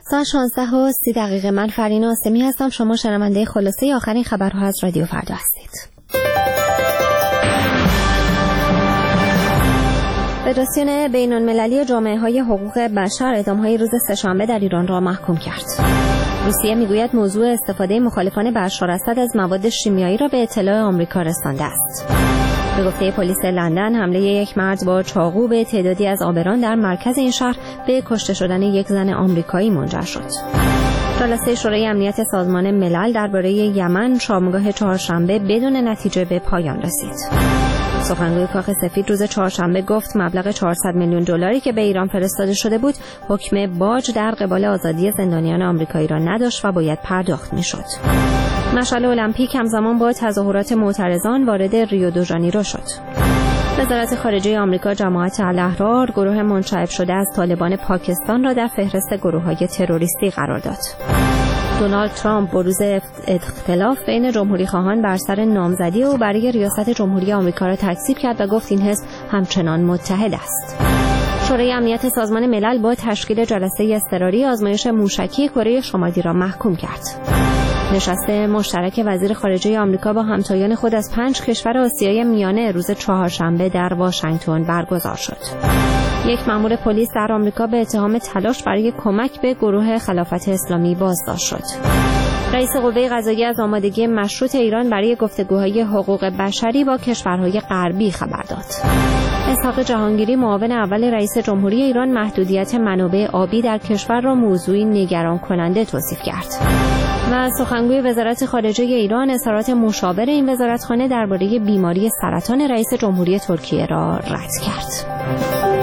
ساعت 16:30 من فرین آسمی هستم. شما شنونده خلاصه آخرین خبرها از رادیو فردا هستید. فدراسیون بین‌المللی جامعه‌های حقوق بشر اعدام‌های روز سه‌شنبه در ایران را محکوم کرد. روسیه میگوید موضوع استفاده مخالفان بشار اسد از مواد شیمیایی را به اطلاع آمریکا رسانده است. به گفته پلیس لندن، حمله یک مرد با چاقو به تعدادی از آبران در مرکز این شهر به کشته شدن یک زن آمریکایی منجر شد. جلسه شورای امنیت سازمان ملل درباره یمن شامگاه چهارشنبه بدون نتیجه به پایان رسید. سخنگوی کاخ سفید روز چهارشنبه گفت مبلغ 400 میلیون دلاری که به ایران فرستاده شده بود حکم باج در قبال آزادی زندانیان آمریکایی را نداشت و باید پرداخت میشد. مشعل المپیک همزمان با تظاهرات معترضان وارد ریو دو ژانیرو شد. وزارت خارجه آمریکا جماعت الاحرار گروه منشعب شده از طالبان پاکستان را در فهرست گروه‌های تروریستی قرار داد. دونالد ترامپ بروز اختلاف بین جمهوری‌خواهان بر سر نامزدی او برای ریاست جمهوری آمریکا را تکذیب کرد و گفت این حزب همچنان متحد است. شورای امنیت سازمان ملل با تشکیل جلسه اضطراری آزمایش موشکی کره شمالی را محکوم کرد. نشست مشترک وزیر خارجه آمریکا با همتایان خود از 5 کشور آسیای میانه روز چهارشنبه در واشنگتن برگزار شد. یک مأمور پلیس در آمریکا به اتهام تلاش برای کمک به گروه خلافت اسلامی بازداشت شد. رئیس قوه قضاییه از آمادگی مشروط ایران برای گفتگوهای حقوق بشری با کشورهای غربی خبر داد. اسحاق جهانگیری معاون اول رئیس جمهوری ایران محدودیت منابع آبی در کشور را موضوعی نگران کننده توصیف کرد. و سخنگوی وزارت خارجه ایران اظهارات مشاور این وزارتخانه درباره بیماری سرطان رئیس جمهوری ترکیه را رد کرد.